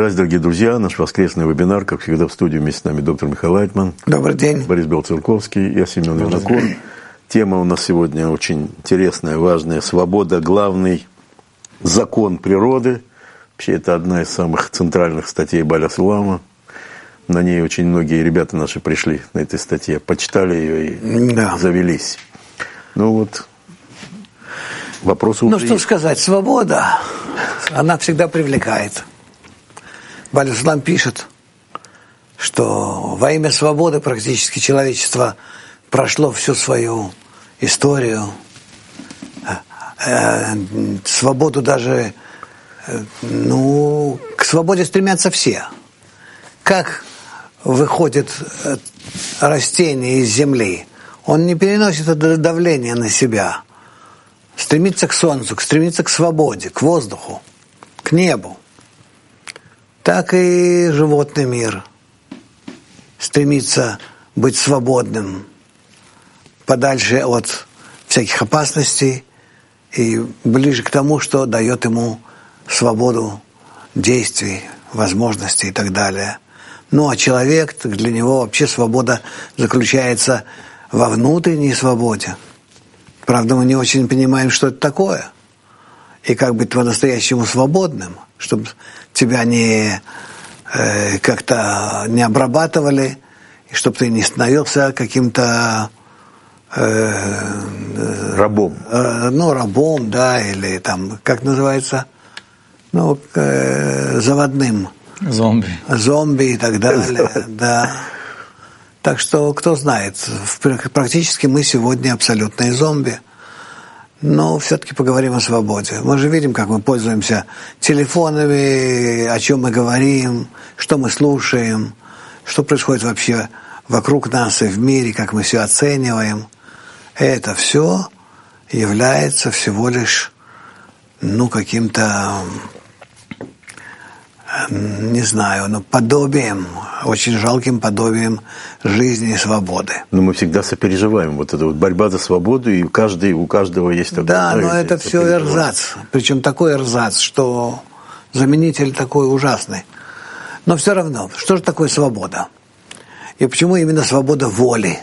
Здравствуйте, дорогие друзья. Наш воскресный вебинар, как всегда, в студии вместе с нами доктор Михаил Айтман. Добрый день. Борис Белоцерковский, я Семен Винокур. Тема у нас сегодня очень интересная, важная. Свобода – главный закон природы. Вообще, это одна из самых центральных статей Баля Сулама. На ней очень многие ребята наши пришли на этой статье, почитали ее и завелись. Ну вот, вопросы уже Ну, что сказать, свобода, она всегда привлекает. Баль Сулам пишет, что во имя свободы практически человечество прошло всю свою историю. Свободу даже, к свободе стремятся все. Как выходит растение из земли, он не переносит это давление на себя, стремится к солнцу, стремится к свободе, к воздуху, к небу. Так и животный мир стремится быть свободным, подальше от всяких опасностей и ближе к тому, что дает ему свободу действий, возможностей и так далее. Ну а человек, для него вообще свобода заключается во внутренней свободе. Правда, мы не очень понимаем, что это такое. И как быть по-настоящему свободным, чтобы тебя как-то не обрабатывали, и чтобы ты не становился каким-то рабом. Рабом, да, или там, как называется, заводным. Зомби и так далее, да. Так что, кто знает, практически мы сегодня абсолютные зомби. Но все-таки поговорим о свободе. Мы же видим, как мы пользуемся телефонами, о чем мы говорим, что мы слушаем, что происходит вообще вокруг нас и в мире, как мы все оцениваем. Это все является всего лишь, каким-то, не знаю, подобием, очень жалким подобием жизни и свободы. Но мы всегда сопереживаем. Вот эта вот борьба за свободу, и у каждого есть такое. Да, но это все эрзац. Причем такой эрзац, что заменитель такой ужасный. Но все равно, что же такое свобода? И почему именно свобода воли?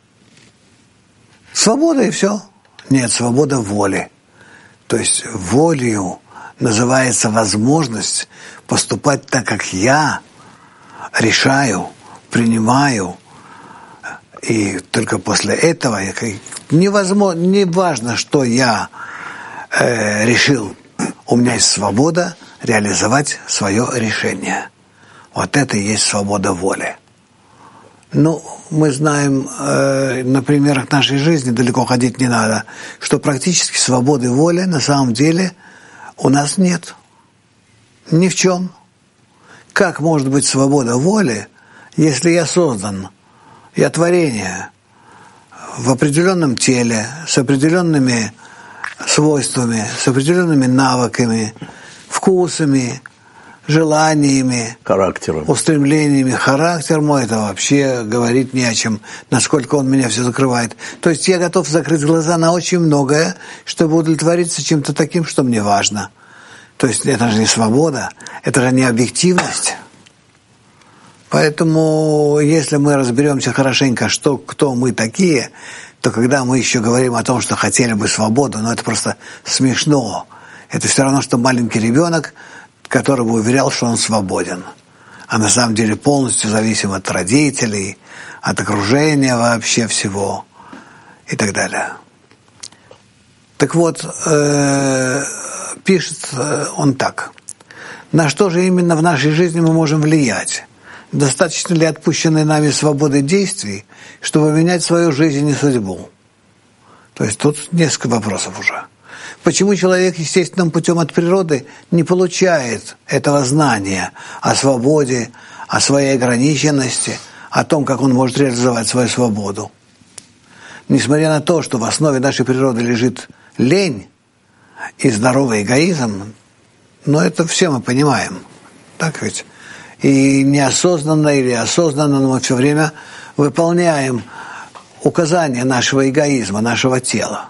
Свобода и все. Нет, свобода воли. То есть волею называется возможность поступать так, как я решаю, принимаю, и только после этого не важно, что я решил, у меня есть свобода реализовать свое решение. Вот это и есть свобода воли. Мы знаем, на примерах нашей жизни, далеко ходить не надо, что практически свободы воли на самом деле у нас нет. Ни в чем. Как может быть свобода воли, если я создан, я творение в определенном теле, с определенными свойствами, с определенными навыками, вкусами, желаниями, характером, устремлениями. Характер мой, это вообще говорит не о чем, насколько он меня все закрывает. То есть я готов закрыть глаза на очень многое, чтобы удовлетвориться чем-то таким, что мне важно. То есть это же не свобода, это же не объективность. Поэтому, если мы разберемся хорошенько, кто мы такие, то когда мы еще говорим о том, что хотели бы свободу, это просто смешно. Это все равно, что маленький ребенок, который бы уверял, что он свободен. А на самом деле полностью зависим от родителей, от окружения вообще всего и так далее. Так вот, пишет он так. На что же именно в нашей жизни мы можем влиять? Достаточно ли отпущенной нами свободы действий, чтобы менять свою жизнь и судьбу? То есть тут несколько вопросов уже. Почему человек естественным путем от природы не получает этого знания о свободе, о своей ограниченности, о том, как он может реализовать свою свободу? Несмотря на то, что в основе нашей природы лежит лень и здоровый эгоизм, но это все мы понимаем, так ведь? И неосознанно или осознанно мы все время выполняем указания нашего эгоизма, нашего тела.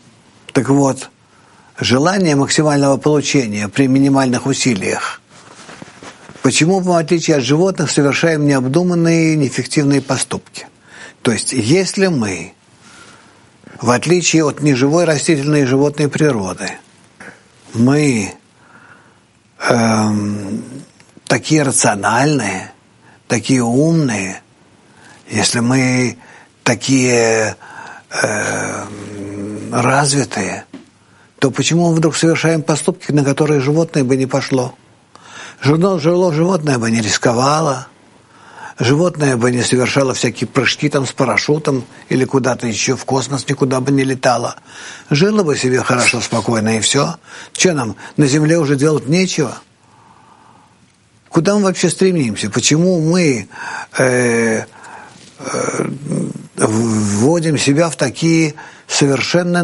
Так вот, желание максимального получения при минимальных усилиях Почему мы, в отличие от животных, совершаем необдуманные, неэффективные поступки? То есть, если мы, в отличие от неживой растительной и животной природы, мы такие рациональные, такие умные, если мы такие развитые, то почему мы вдруг совершаем поступки, на которые животное бы не пошло? Животное бы не рисковало, животное бы не совершало всякие прыжки там с парашютом или куда-то еще в космос никуда бы не летало. Жило бы себе хорошо, спокойно и все. Что нам, на Земле уже делать нечего? Куда мы вообще стремимся? Почему мы вводим себя в такие совершенно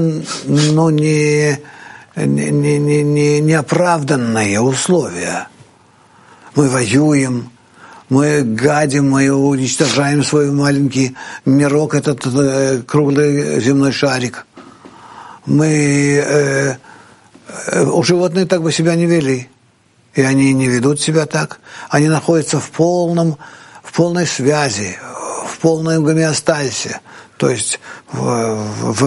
неоправданные условия? Мы воюем, мы гадим, мы уничтожаем свой маленький мирок, этот круглый земной шарик. Мы у животных так бы себя не вели. И они не ведут себя так. Они находятся в полной связи, в полной гомеостазе, то есть в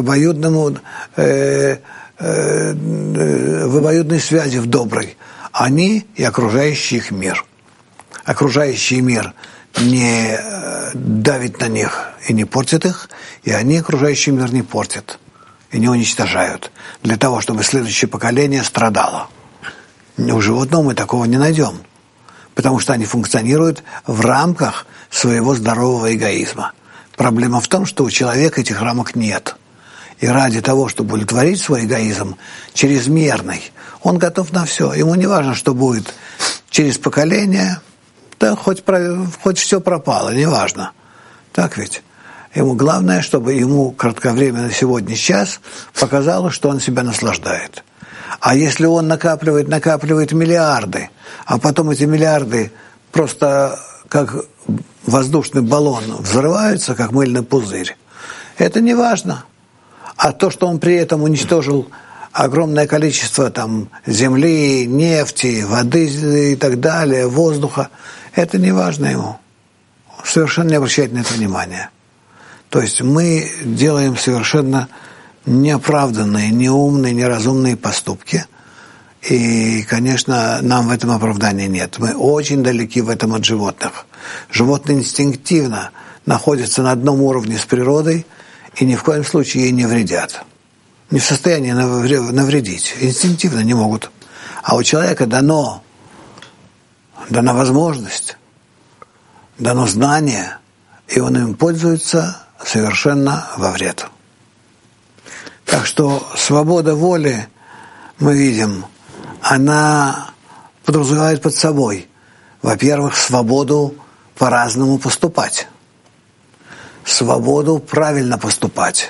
обоюдной связи, в доброй. Они и окружающий их мир. Окружающий мир не давит на них и не портит их, и они окружающий мир не портят и не уничтожают, для того, чтобы следующее поколение страдало. У животного мы такого не найдем, потому что они функционируют в рамках своего здорового эгоизма. Проблема в том, что у человека этих рамок нет. И ради того, чтобы удовлетворить свой эгоизм чрезмерный, он готов на все. Ему не важно, что будет через поколение, да хоть все пропало, не важно. Так ведь? Ему главное, чтобы ему кратковременно сегодня час показалось, что он себя наслаждает. А если он накапливает миллиарды, а потом эти миллиарды просто как воздушный баллон взрываются, как мыльный пузырь, это не важно. А то, что он при этом уничтожил огромное количество там земли, нефти, воды и так далее, воздуха, это не важно ему. Совершенно не обращает на это внимания. То есть мы делаем совершенно неоправданные, неумные, неразумные поступки. И, конечно, нам в этом оправдания нет. Мы очень далеки в этом от животных. Животные инстинктивно находятся на одном уровне с природой и ни в коем случае ей не вредят. Не в состоянии навредить. Инстинктивно не могут. А у человека дана возможность, дано знание, и он им пользуется совершенно во вред. Так что свобода воли, мы видим, она подразумевает под собой, во-первых, свободу по-разному поступать, свободу правильно поступать.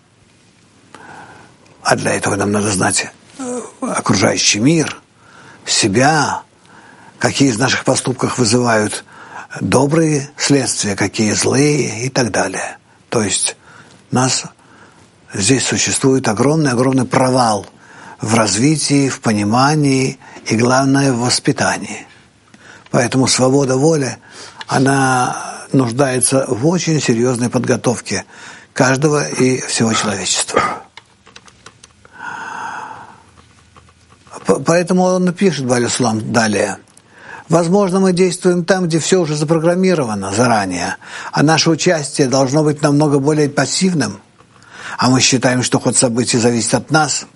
А для этого нам надо знать окружающий мир, себя, какие из наших поступков вызывают добрые следствия, какие злые и так далее. То есть здесь существует огромный провал в развитии, в понимании и, главное, в воспитании. Поэтому свобода воли, она нуждается в очень серьезной подготовке каждого и всего человечества. Поэтому он пишет, Балюслам, далее. Возможно, мы действуем там, где все уже запрограммировано заранее, а наше участие должно быть намного более пассивным. А мы считаем, что ход событий зависит от нас.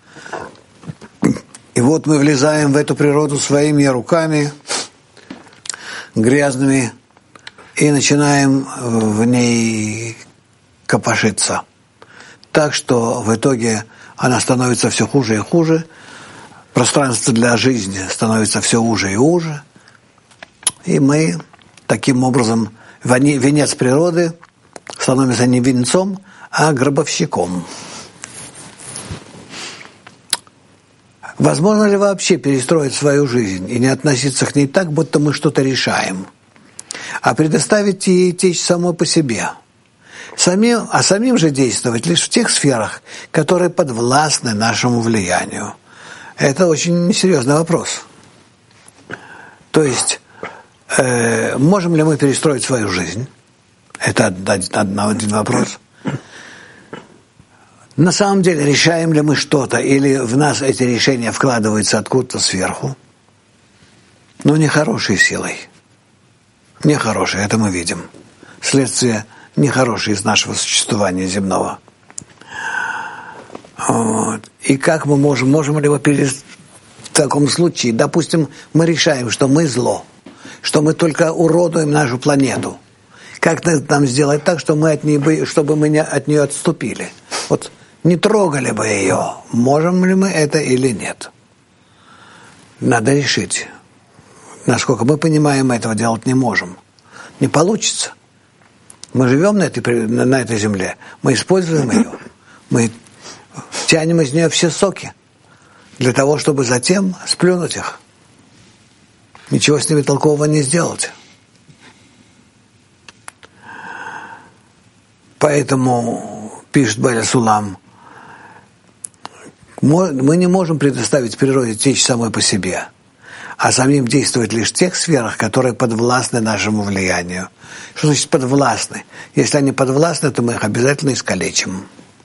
И вот мы влезаем в эту природу своими руками, грязными, и начинаем в ней копошиться. Так что в итоге она становится все хуже и хуже, пространство для жизни становится все уже и уже, и мы таким образом, венец природы становится не венцом, а гробовщиком. Возможно ли вообще перестроить свою жизнь и не относиться к ней так, будто мы что-то решаем, а предоставить ей течь самой по себе, самим же действовать лишь в тех сферах, которые подвластны нашему влиянию? Это очень серьезный вопрос. То есть Можем ли мы перестроить свою жизнь? Это один вопрос. На самом деле, решаем ли мы что-то, или в нас эти решения вкладываются откуда-то сверху? Но нехорошей силой. Нехорошей, это мы видим. Следствие нехорошее из нашего существования земного. Вот. И как мы можем ли мы в таком случае, допустим, мы решаем, что мы зло, что мы только уродуем нашу планету. Как нам сделать так, чтобы мы от нее отступили? Вот не трогали бы ее. Можем ли мы это или нет? Надо решить. Насколько мы понимаем, этого делать не можем. Не получится. Мы живем на этой земле, мы используем ее, мы тянем из нее все соки для того, чтобы затем сплюнуть их. Ничего с ними толкового не сделать. Поэтому, пишет Бааль Сулам, мы не можем предоставить природе течь самой по себе, а самим действовать лишь в тех сферах, которые подвластны нашему влиянию. Что значит подвластны? Если они подвластны, то мы их обязательно искалечим.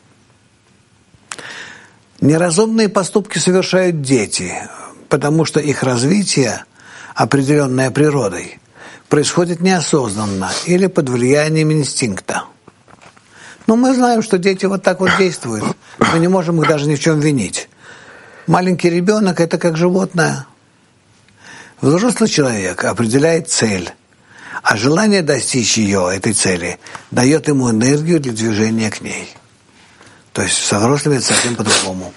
Неразумные поступки совершают дети, потому что их развитие, определенное природой, происходит неосознанно или под влиянием инстинкта. Но мы знаем, что дети вот так вот действуют. Мы не можем их даже ни в чем винить. Маленький ребенок – это как животное. Взрослый человек определяет цель, а желание достичь этой цели, дает ему энергию для движения к ней. То есть со взрослыми это совсем по-другому.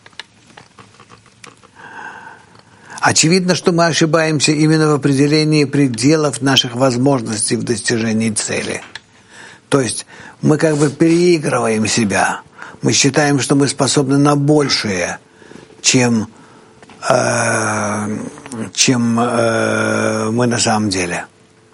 Очевидно, что мы ошибаемся именно в определении пределов наших возможностей в достижении цели. То есть мы как бы переигрываем себя. Мы считаем, что мы способны на большее, чем мы на самом деле.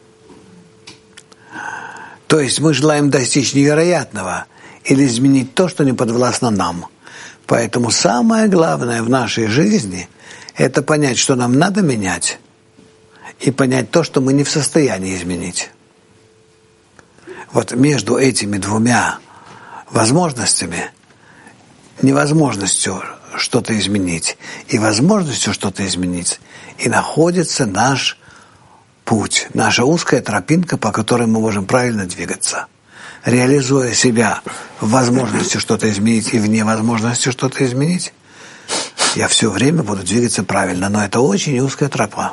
То есть мы желаем достичь невероятного или изменить то, что не подвластно нам. Поэтому самое главное в нашей жизни – это понять, что нам надо менять, и понять то, что мы не в состоянии изменить. Вот между этими двумя возможностями, невозможностью что-то изменить и возможностью что-то изменить, и находится наш путь, наша узкая тропинка, по которой мы можем правильно двигаться. Реализуя себя в возможности что-то изменить и в невозможности что-то изменить, я все время буду двигаться правильно, но это очень узкая тропа.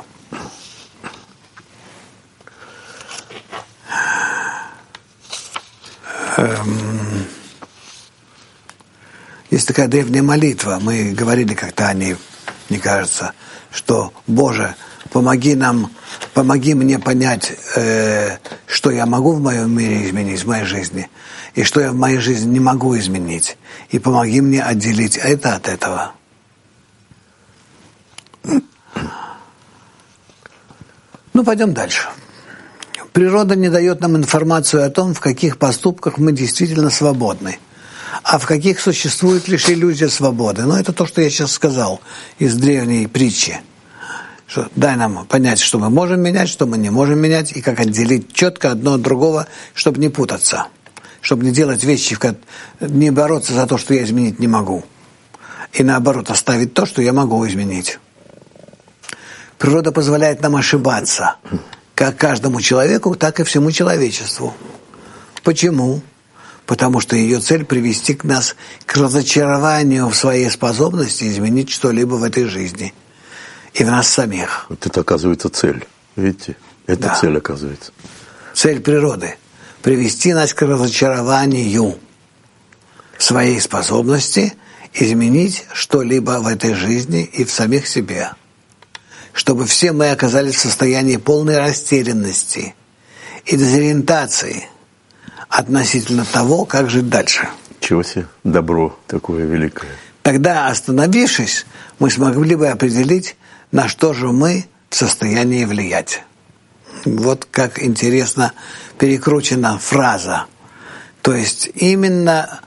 Есть такая древняя молитва, мы говорили как-то о ней, мне кажется, что «Боже, помоги мне понять, что я могу в моем мире изменить, в моей жизни, и что я в моей жизни не могу изменить, и помоги мне отделить это от этого». Ну, пойдем дальше. Природа не дает нам информацию о том, в каких поступках мы действительно свободны, а в каких существует лишь иллюзия свободы. Но это то, что я сейчас сказал из древней притчи. Что дай нам понять, что мы можем менять, что мы не можем менять, и как отделить четко одно от другого, чтобы не путаться, чтобы не делать вещи, не бороться за то, что я изменить не могу, и наоборот оставить то, что я могу изменить. Природа позволяет нам ошибаться, как каждому человеку, так и всему человечеству. Почему? Потому что ее цель привести нас к разочарованию в своей способности изменить что-либо в этой жизни и в нас самих. Вот это, оказывается, цель. Видите? Это да. Цель, оказывается. Цель природы – привести нас к разочарованию в своей способности изменить что-либо в этой жизни и в самих себе. Чтобы все мы оказались в состоянии полной растерянности и дезориентации относительно того, как жить дальше. Чего себе добро такое великое. Тогда, остановившись, мы смогли бы определить, на что же мы в состоянии влиять. Вот как интересно перекручена фраза. То есть именно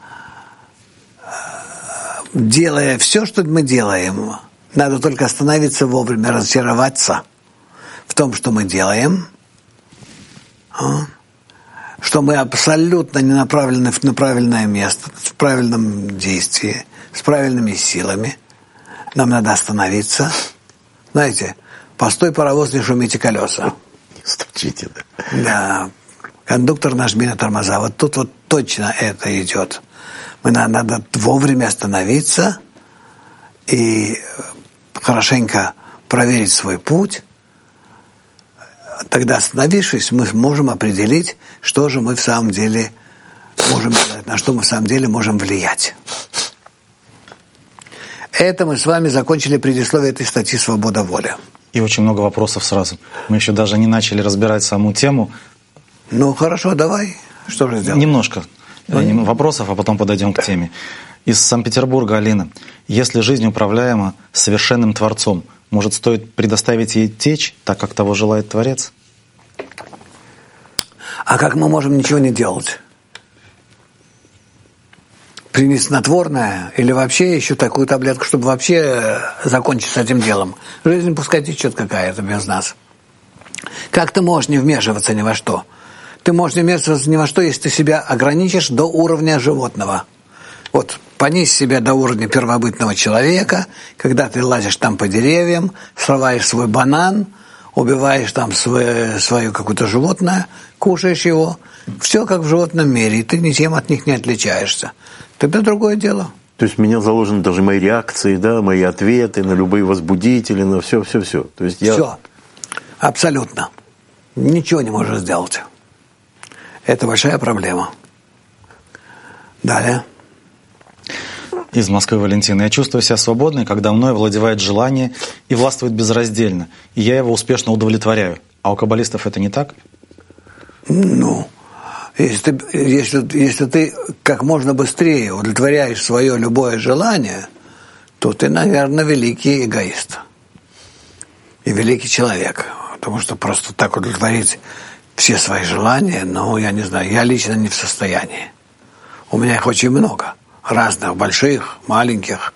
делая все, что мы делаем, надо только остановиться вовремя, разочароваться в том, что мы делаем, что мы абсолютно не направлены на правильное место, в правильном действии, с правильными силами. Нам надо остановиться. Знаете, постой, паровоз, не шумите колеса. Стучите, да. Да. Кондуктор, нажми на тормоза. Вот тут вот точно это идет. Надо вовремя остановиться и хорошенько проверить свой путь. Тогда, остановившись, мы можем определить, что же мы в самом деле можем делать, на что мы в самом деле можем влиять. Это мы с вами закончили предисловие этой статьи «Свобода воли». И очень много вопросов сразу. Мы еще даже не начали разбирать саму тему. Ну, хорошо, давай. Что же сделать? Немножко вопросов, а потом подойдем к теме. Из Санкт-Петербурга Алина. Если жизнь управляема совершенным Творцом, может, стоит предоставить ей течь, так как того желает Творец? А как мы можем ничего не делать? Принять снотворное или вообще еще такую таблетку, чтобы вообще закончить с этим делом? Жизнь пускай течет какая-то без нас. Как ты можешь не вмешиваться ни во что? Ты можешь не вмешиваться ни во что, если ты себя ограничишь до уровня животного. Вот понизь себя до уровня первобытного человека, когда ты лазишь там по деревьям, срываешь свой банан, убиваешь там свое какое-то животное, кушаешь его. Все как в животном мире, и ты ничем от них не отличаешься. Тогда другое дело. То есть в меня заложены даже мои реакции, да, мои ответы на любые возбудители, на все. То есть Все. Абсолютно. Ничего не можешь сделать. Это большая проблема. Далее. Из Москвы Валентина. Я чувствую себя свободной, когда мной овладевает желание и властвует безраздельно. И я его успешно удовлетворяю. А у каббалистов это не так? Ну, если ты как можно быстрее удовлетворяешь свое любое желание, то ты, наверное, великий эгоист. И великий человек. Потому что просто так удовлетворить все свои желания, я не знаю, я лично не в состоянии. У меня их очень много. Разных, больших, маленьких.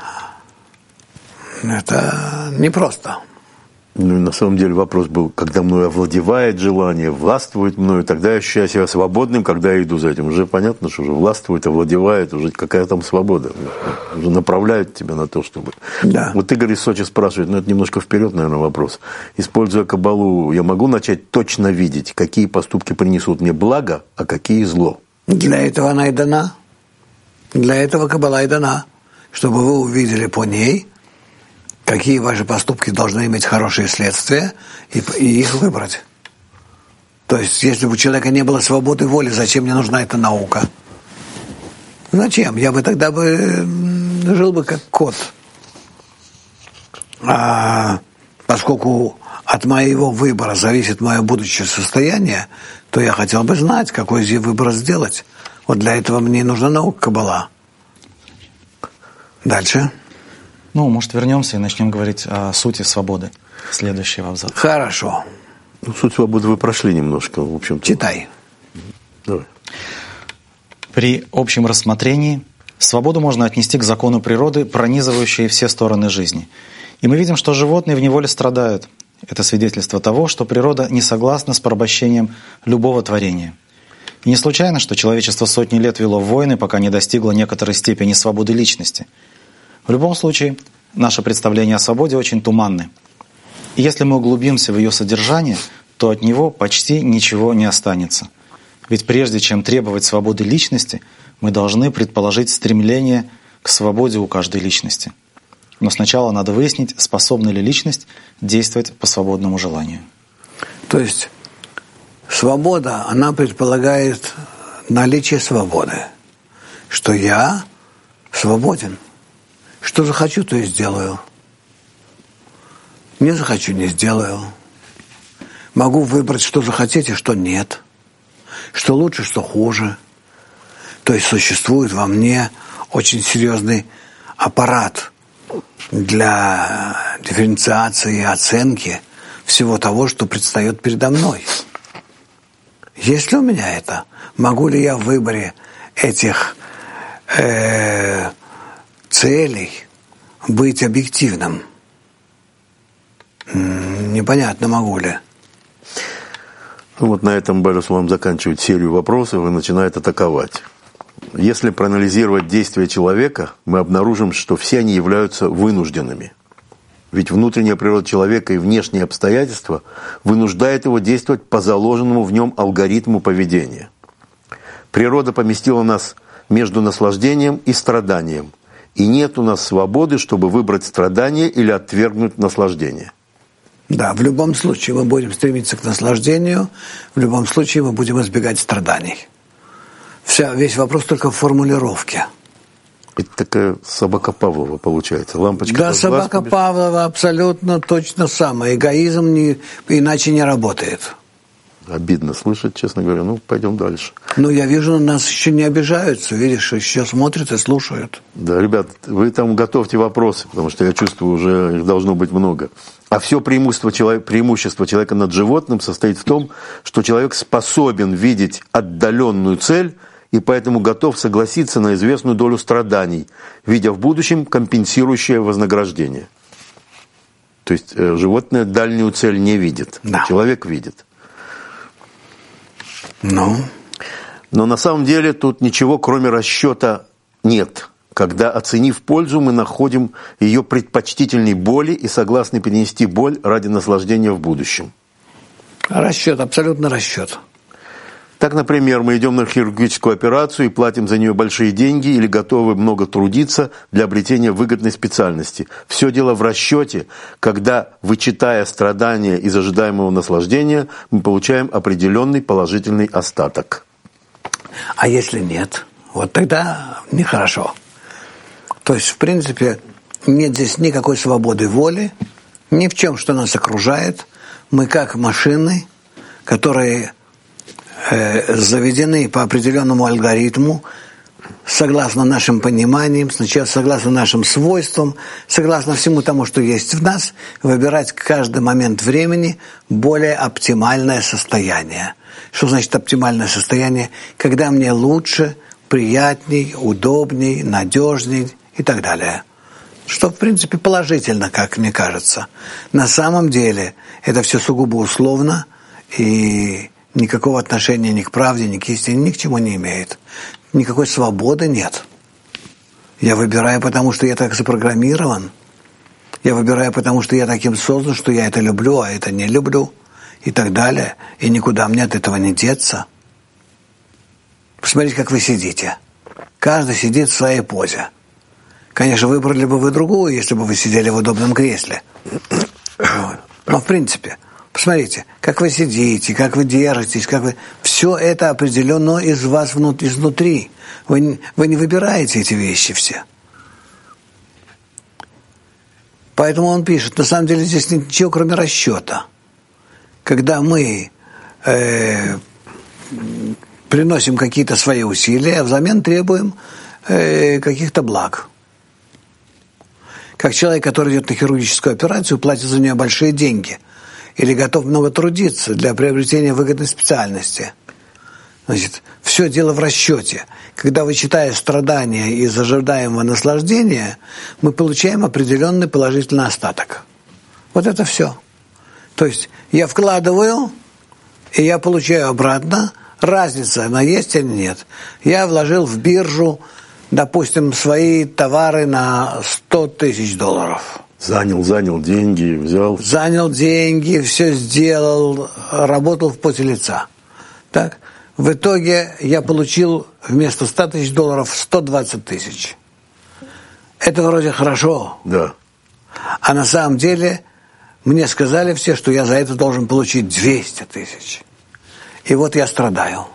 Это непросто. Ну, на самом деле вопрос был, когда мною овладевает желание, властвует мною, тогда я ощущаю себя свободным, когда я иду за этим. Уже понятно, что уже властвует, овладевает, уже какая там свобода. Уже направляют тебя на то, чтобы... Да. Вот Игорь из Сочи спрашивает, это немножко вперед, наверное, вопрос. Используя каббалу, я могу начать точно видеть, какие поступки принесут мне благо, а какие зло? Для этого она и дана. Для этого каббала и дана. Чтобы вы увидели по ней, какие ваши поступки должны иметь хорошие следствия, и их выбрать. То есть, если бы у человека не было свободы воли, зачем мне нужна эта наука? Зачем? Я бы тогда жил бы как кот. А поскольку от моего выбора зависит мое будущее состояние, то я хотел бы знать, какой выбор сделать. Вот для этого мне нужна наука каббала. Дальше. Может, вернемся и начнем говорить о сути свободы. Следующий абзац. Хорошо. Суть свободы вы прошли немножко, в общем-то. Читай. Давай. При общем рассмотрении свободу можно отнести к закону природы, пронизывающей все стороны жизни. И мы видим, что животные в неволе страдают. Это свидетельство того, что природа не согласна с порабощением любого творения. И не случайно, что человечество сотни лет вело войны, пока не достигло некоторой степени свободы личности. В любом случае, наше представление о свободе очень туманны. И если мы углубимся в ее содержание, то от него почти ничего не останется. Ведь прежде чем требовать свободы личности, мы должны предположить стремление к свободе у каждой личности. Но сначала надо выяснить, способна ли личность действовать по свободному желанию. То есть свобода, она предполагает наличие свободы. Что я свободен. Что захочу, то и сделаю. Не захочу, не сделаю. Могу выбрать, что захотеть и что нет. Что лучше, что хуже. То есть существует во мне очень серьезный аппарат для дифференциации и оценки всего того, что предстает передо мной. Есть ли у меня это? Могу ли я в выборе этих целей быть объективным? непонятно, могу ли. Ну, вот на этом Балюслам заканчивает серию вопросов и начинает атаковать. Если проанализировать действия человека, мы обнаружим, что все они являются вынужденными. Ведь внутренняя природа человека и внешние обстоятельства вынуждают его действовать по заложенному в нем алгоритму поведения. Природа поместила нас между наслаждением и страданием, и нет у нас свободы, чтобы выбрать страдание или отвергнуть наслаждение. Да, в любом случае мы будем стремиться к наслаждению, в любом случае мы будем избегать страданий. Весь вопрос только в формулировке. Это такая собака Павлова получается. Лампочка. Да, собака Павлова абсолютно точно самое. Эгоизм иначе не работает. Обидно слышать, честно говоря. Ну, пойдем дальше. Ну, я вижу, нас еще не обижаются. Видишь, еще смотрят и слушают. Да, ребят, вы там готовьте вопросы, потому что я чувствую, уже их должно быть много. А все преимущество человека над животным состоит в том, что человек способен видеть отдаленную цель и поэтому готов согласиться на известную долю страданий, видя в будущем компенсирующее вознаграждение. То есть животное дальнюю цель не видит, да. Человек видит. Ну? Но на самом деле тут ничего, кроме расчета, нет. Когда, оценив пользу, мы находим ее предпочтительней боли и согласны перенести боль ради наслаждения в будущем. Расчет, абсолютно расчет. Так, например, мы идем на хирургическую операцию и платим за нее большие деньги или готовы много трудиться для обретения выгодной специальности. Все дело в расчете, когда, вычитая страдания из ожидаемого наслаждения, мы получаем определенный положительный остаток. А если нет? Вот тогда нехорошо. То есть, в принципе, нет здесь никакой свободы воли, ни в чем, что нас окружает. Мы как машины, которые заведены по определенному алгоритму, согласно нашим пониманиям, сначала согласно нашим свойствам, согласно всему тому, что есть в нас, выбирать каждый момент времени более оптимальное состояние. Что значит оптимальное состояние? Когда мне лучше, приятней, удобней, надежней и так далее. Что, в принципе, положительно, как мне кажется. На самом деле это все сугубо условно и никакого отношения ни к правде, ни к истине, ни к чему не имеет. Никакой свободы нет. Я выбираю, потому что я так запрограммирован. Я выбираю, потому что я таким создан, что я это люблю, а это не люблю. И так далее. И никуда мне от этого не деться. Посмотрите, как вы сидите. Каждый сидит в своей позе. Конечно, выбрали бы вы другую, если бы вы сидели в удобном кресле. Вот. Но в принципе... Посмотрите, как вы сидите, как вы держитесь, как вы... Все это определено из вас изнутри. Вы не выбираете эти вещи все. Поэтому он пишет, на самом деле здесь нет ничего, кроме расчета. Когда мы приносим какие-то свои усилия, а взамен требуем каких-то благ. Как человек, который идет на хирургическую операцию, платит за нее большие деньги – или готов много трудиться для приобретения выгодной специальности. Значит, все дело в расчете. Когда, вычитая страдания из ожидаемого наслаждения, мы получаем определенный положительный остаток. Вот это все. То есть я вкладываю, и я получаю обратно. Разница, она есть или нет. Я вложил в биржу, допустим, свои товары на $100 000. Занял деньги, взял. Занял деньги, все сделал, работал в поте лица. Так? В итоге я получил вместо $100 000 120 000. Это вроде хорошо. Да. А на самом деле мне сказали все, что я за это должен получить 200 000. И вот я страдаю.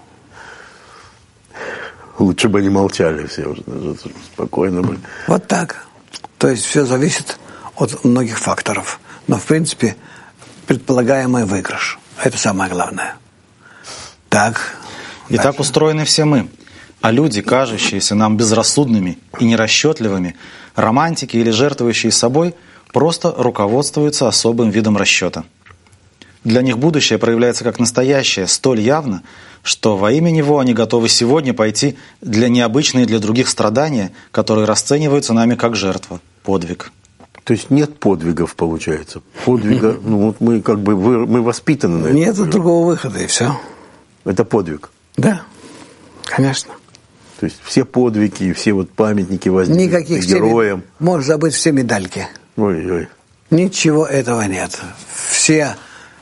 Лучше бы они молчали все уже, спокойно бы. Вот так. То есть все зависит от многих факторов. Но, в принципе, предполагаемый выигрыш. Это самое главное. Так. И дальше. Так устроены все мы. А люди, кажущиеся нам безрассудными и нерасчетливыми, романтики или жертвующие собой, просто руководствуются особым видом расчета. Для них будущее проявляется как настоящее столь явно, что во имя него они готовы сегодня пойти для необычные для других страдания, которые расцениваются нами как жертва, подвиг. То есть нет подвигов, получается. Подвига, мы мы воспитаны на это. Нет другого выхода, и все. Это подвиг. Да, конечно. То есть все подвиги, все памятники возникли Никаких героям. Можешь забыть все медальки. Ой-ой. Ничего этого нет. Все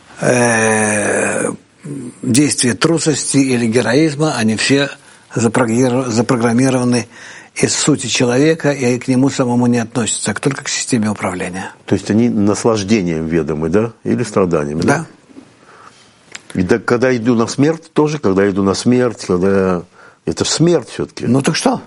действия трусости или героизма, они все запрограммированы из сути человека, и к нему самому не относятся, а только к системе управления. То есть они наслаждением ведомы, да? Или страданиями, да? И когда иду на смерть, тоже, когда иду на смерть, когда... Это же смерть все-таки. Ну так что?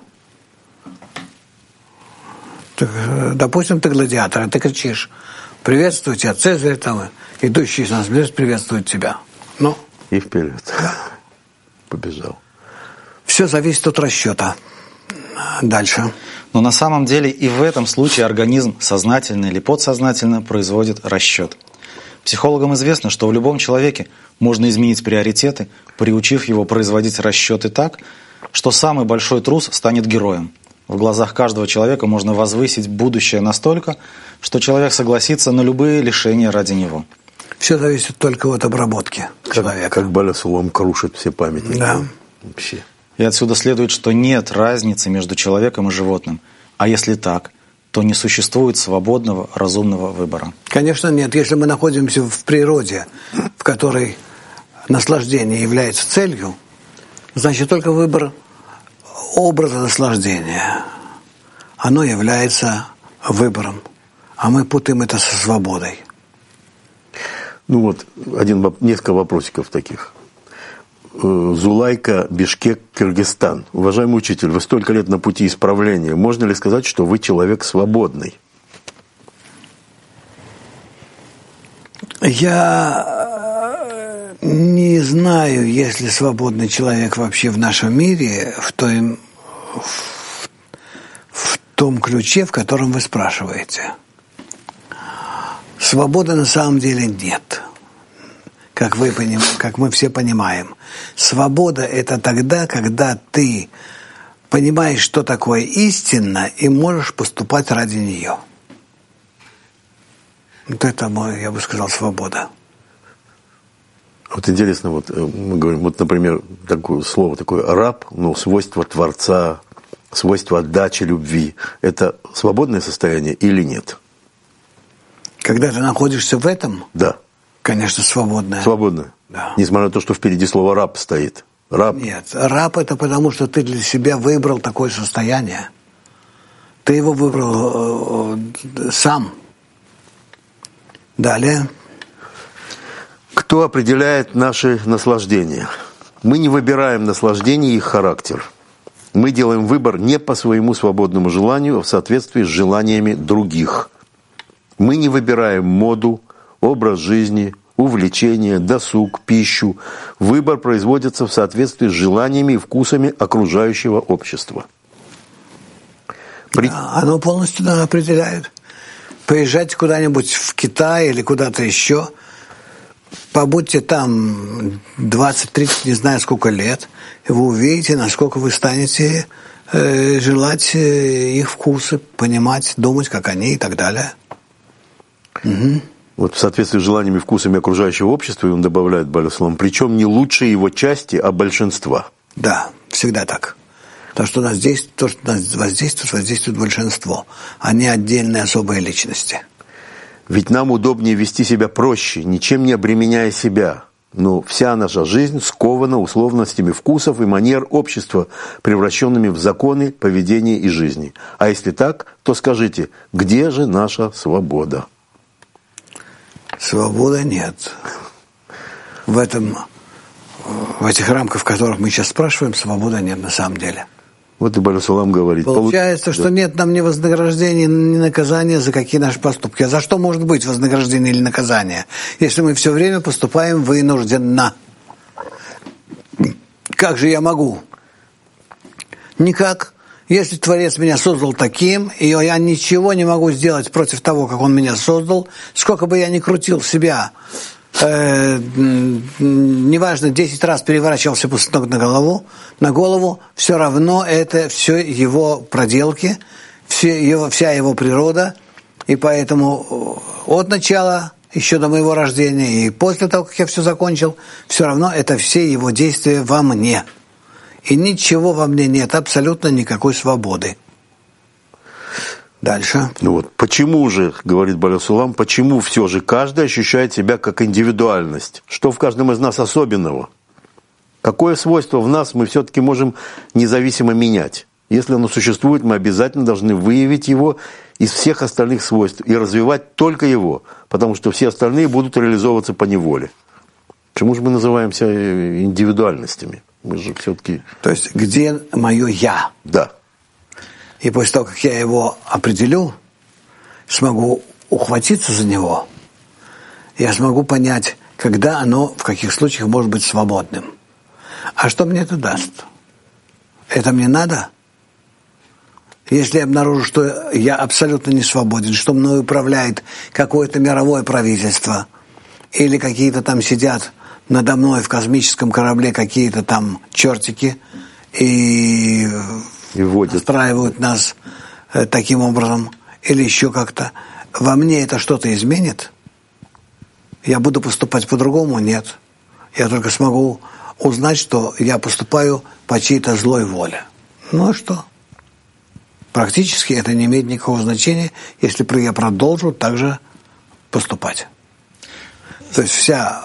Так, допустим, ты гладиатор, и ты кричишь: приветствую тебя, Цезарь, идущий на смерть приветствует тебя. Ну? И вперед. Побежал. Все зависит от расчета. Дальше. Но на самом деле и в этом случае организм сознательно или подсознательно производит расчет. Психологам известно, что в любом человеке можно изменить приоритеты, приучив его производить расчеты так, что самый большой трус станет героем. В глазах каждого человека можно возвысить будущее настолько, что человек согласится на любые лишения ради него. Все зависит только от обработки человека. Как Баля-Сулам крушит все памятники. Да. Вообще. И отсюда следует, что нет разницы между человеком и животным. А если так, то не существует свободного, разумного выбора. Конечно, нет. Если мы находимся в природе, в которой наслаждение является целью, значит, только выбор образа наслаждения, оно является выбором. А мы путаем это со свободой. Несколько вопросиков таких. Зулайка, Бишкек, Кыргызстан. Уважаемый учитель, вы столько лет на пути исправления. Можно ли сказать, что вы человек свободный? Я не знаю, есть ли свободный человек вообще в нашем мире в том ключе, в котором вы спрашиваете. Свободы на самом деле нет. Как мы все понимаем. Свобода – это тогда, когда ты понимаешь, что такое истина, и можешь поступать ради нее. Это, я бы сказал, свобода. Интересно, мы говорим, например, такое слово, раб, свойство Творца, свойство отдачи любви. Это свободное состояние или нет? Когда ты находишься в этом? Да. Конечно, свободное. Свободное? Да. Несмотря на то, что впереди слово «раб» стоит. Раб? Нет, раб – это потому, что ты для себя выбрал такое состояние. Ты его выбрал сам. Далее. Кто определяет наши наслаждения? Мы не выбираем наслаждение и их характер. Мы делаем выбор не по своему свободному желанию, а в соответствии с желаниями других. Мы не выбираем моду, образ жизни, увлечения, досуг, пищу. Выбор производится в соответствии с желаниями и вкусами окружающего общества. Оно полностью определяет. Поезжайте куда-нибудь в Китай или куда-то еще, побудьте там 20-30, не знаю сколько лет, и вы увидите, насколько вы станете желать их вкусы, понимать, думать, как они и так далее. Угу. В соответствии с желаниями и вкусами окружающего общества, и он добавляет, Баля-Сулам, причем не лучшие его части, а большинства. Да, всегда так. То, что нас воздействует большинство, а не отдельные особые личности. Ведь нам удобнее вести себя проще, ничем не обременяя себя. Но вся наша жизнь скована условностями вкусов и манер общества, превращенными в законы поведения и жизни. А если так, то скажите, где же наша свобода? Свободы нет. В этих рамках, в которых мы сейчас спрашиваем, свободы нет на самом деле. И Баля-Сулам говорит. Получается, что нет нам ни вознаграждения, ни наказания за какие наши поступки. А за что может быть вознаграждение или наказание, если мы все время поступаем вынужденно? Как же я могу? Никак. Если Творец меня создал таким, и я ничего не могу сделать против того, как Он меня создал, сколько бы я ни крутил себя, неважно, 10 раз переворачивался с ног на голову, все равно это все его проделки, вся его природа, И поэтому от начала, еще до моего рождения, и после того, как я все закончил, все равно это все его действия во мне. И ничего во мне нет, абсолютно никакой свободы. Дальше. Ну вот, почему же, говорит Бааль Сулам, почему все же каждый ощущает себя как индивидуальность? Что в каждом из нас особенного? Какое свойство в нас мы все-таки можем независимо менять? Если оно существует, мы обязательно должны выявить его из всех остальных свойств и развивать только его, потому что все остальные будут реализовываться по неволе. Почему же мы называемся индивидуальностями? Мы же все-таки... То есть, где мое «я»? Да. И после того, как я его определю, смогу ухватиться за него, я смогу понять, когда оно, в каких случаях может быть свободным. А что мне это даст? Это мне надо? Если я обнаружу, что я абсолютно не свободен, что мной управляет какое-то мировое правительство, или какие-то там сидят надо мной в космическом корабле какие-то там чертики и устраивают нас таким образом, или еще как-то, во мне это что-то изменит? Я буду поступать по-другому? Нет. Я только смогу узнать, что я поступаю по чьей-то злой воле. Ну а что? Практически это не имеет никакого значения, если я продолжу так же поступать. То есть вся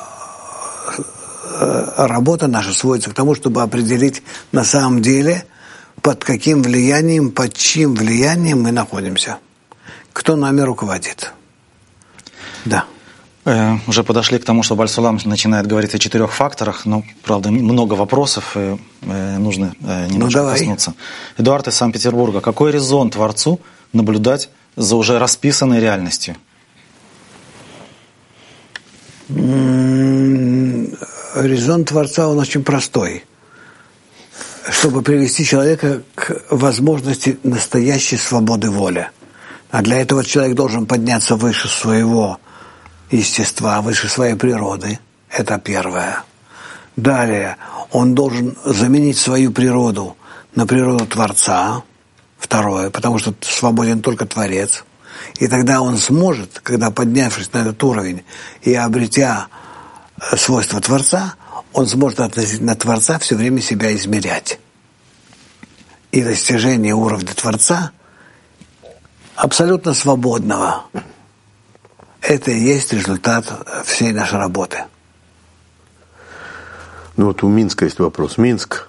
работа наша сводится к тому, чтобы определить на самом деле, под каким влиянием, под чьим влиянием мы находимся. Кто нами руководит. Да. Уже подошли к тому, что Бааль Сулам начинает говорить о 4 факторах, но, правда, много вопросов, и нужно немножко коснуться. Эдуард из Санкт-Петербурга. Какой резон Творцу наблюдать за уже расписанной реальностью? Резон Творца, он очень простой. Чтобы привести человека к возможности настоящей свободы воли. А для этого человек должен подняться выше своего естества, выше своей природы. Это первое. Далее, он должен заменить свою природу на природу Творца. Второе, потому что свободен только Творец. И тогда он сможет, когда поднявшись на этот уровень и обретя свойства Творца, он сможет относительно Творца все время себя измерять. И достижение уровня Творца абсолютно свободного — это и есть результат всей нашей работы. Ну вот у Минска есть вопрос. Минск.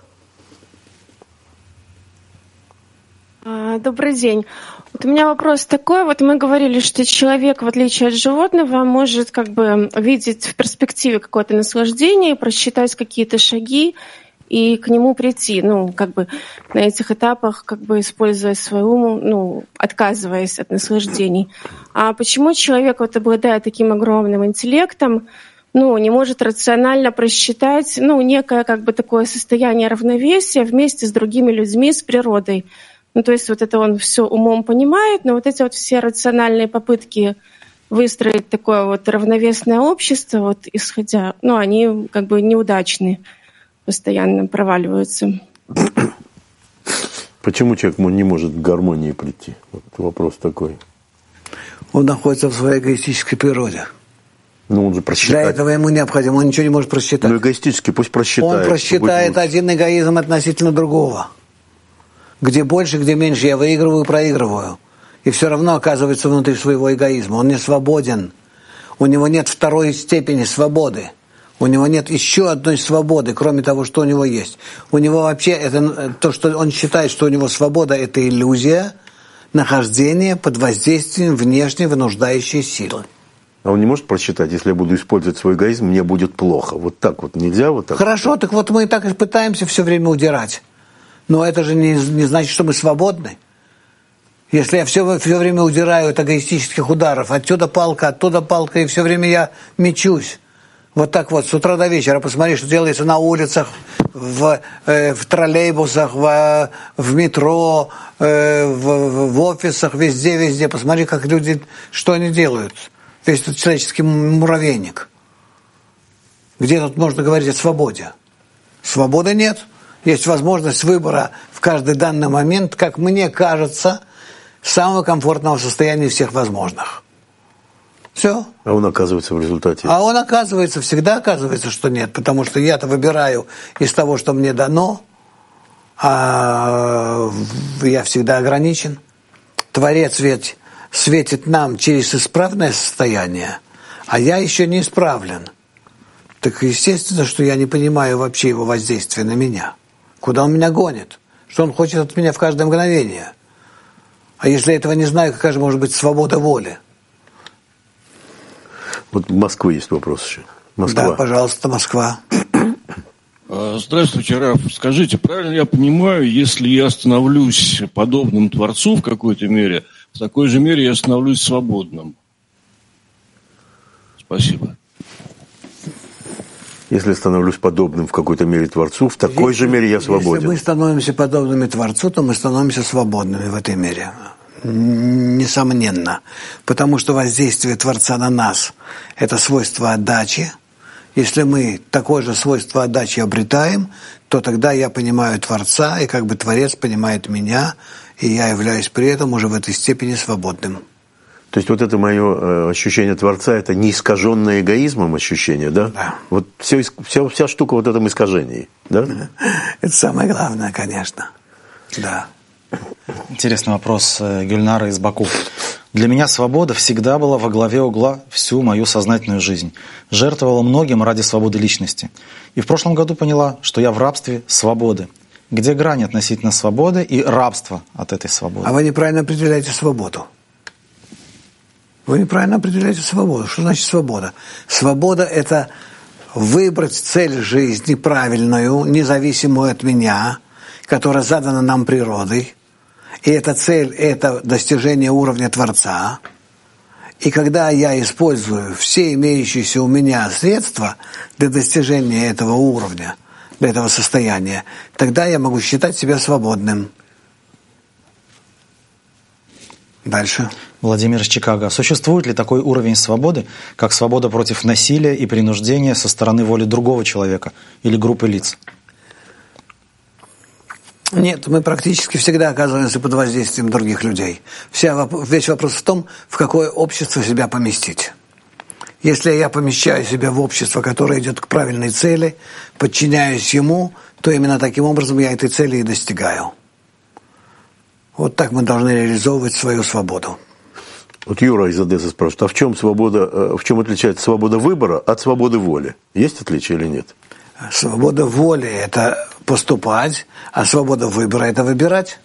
Добрый день. Вот у меня вопрос такой. Вот мы говорили, что человек, в отличие от животного, может как бы видеть в перспективе какое-то наслаждение, просчитать какие-то шаги и к нему прийти. Ну, как бы на этих этапах, как бы используя свой ум, ну, отказываясь от наслаждений. А почему человек, вот обладая таким огромным интеллектом, ну, не может рационально просчитать, ну, некое как бы такое состояние равновесия вместе с другими людьми, с природой? Ну, то есть вот это он все умом понимает, но вот эти вот все рациональные попытки выстроить такое вот равновесное общество, вот исходя, ну, они как бы неудачны, постоянно проваливаются. Почему человек не может к гармонии прийти? Вот вопрос такой. Он находится в своей эгоистической природе. Ну, он же просчитать. Для этого ему необходимо, он ничего не может просчитать. Ну, эгоистически пусть просчитает. Он просчитает один эгоизм относительно другого. Где больше, где меньше, я выигрываю, проигрываю. И все равно оказывается внутри своего эгоизма. Он не свободен. У него нет второй степени свободы. У него нет еще одной свободы, кроме того, что у него есть. У него вообще это то, что он считает, что у него свобода, это иллюзия нахождения под воздействием внешней вынуждающей силы. А он не может просчитать, если я буду использовать свой эгоизм, мне будет плохо. Вот так вот нельзя? Вот так. Хорошо, так вот мы так и пытаемся все время удирать. Но это же не значит, что мы свободны. Если я все время удираю от эгоистических ударов, отсюда палка, оттуда палка, и все время я мечусь. Вот так вот, с утра до вечера. Посмотри, что делается на улицах, в троллейбусах, в метро, в офисах, везде. Посмотри, как люди, что они делают. Весь этот человеческий муравейник. Где тут можно говорить о свободе? Свободы нет. Есть возможность выбора в каждый данный момент, как мне кажется, самого комфортного состояния всех возможных. Все. А он оказывается в результате? А он оказывается, всегда оказывается, что нет, потому что я-то выбираю из того, что мне дано, а я всегда ограничен. Творец ведь светит нам через исправное состояние, а я еще не исправлен. Так естественно, что я не понимаю вообще его воздействия на меня. Куда он меня гонит? Что он хочет от меня в каждое мгновение? А если я этого не знаю, какая же может быть свобода воли? Вот в Москве есть вопрос еще. Москва. Да, пожалуйста, Москва. Здравствуйте, Раф. Скажите, правильно я понимаю, если я становлюсь подобным Творцу в какой-то мере, в такой же мере я становлюсь свободным? Спасибо. Если становлюсь подобным в какой-то мере Творцу, в такой же мере я свободен. Если мы становимся подобными Творцу, то мы становимся свободными в этой мере. Несомненно. Потому что воздействие Творца на нас – это свойство отдачи. Если мы такое же свойство отдачи обретаем, то тогда я понимаю Творца, и как бы Творец понимает меня, и я являюсь при этом уже в этой степени свободным. То есть вот это мое ощущение Творца, это не искаженное эгоизмом ощущение, да? Да. Вот вся штука вот в этом искажении, да? Это самое главное, конечно. Да. Интересный вопрос Гюльнара из Баку. Для меня свобода всегда была во главе угла всю мою сознательную жизнь. Жертвовала многим ради свободы личности. И в прошлом году поняла, что я в рабстве свободы. Где грань относительно свободы и рабства от этой свободы? А вы неправильно определяете свободу. Вы неправильно определяете свободу. Что значит свобода? Свобода – это выбрать цель жизни правильную, независимую от меня, которая задана нам природой. И эта цель – это достижение уровня Творца. И когда я использую все имеющиеся у меня средства для достижения этого уровня, для этого состояния, тогда я могу считать себя свободным. Дальше. Владимир из Чикаго. Существует ли такой уровень свободы, как свобода против насилия и принуждения со стороны воли другого человека или группы лиц? Нет, мы практически всегда оказываемся под воздействием других людей. Весь вопрос в том, в какое общество себя поместить. Если я помещаю себя в общество, которое идет к правильной цели, подчиняюсь ему, то именно таким образом я этой цели и достигаю. Вот так мы должны реализовывать свою свободу. Вот Юра из Одессы спрашивает, а в чем отличается свобода выбора от свободы воли? Есть отличие или нет? Свобода воли – это поступать, а свобода выбора – это выбирать.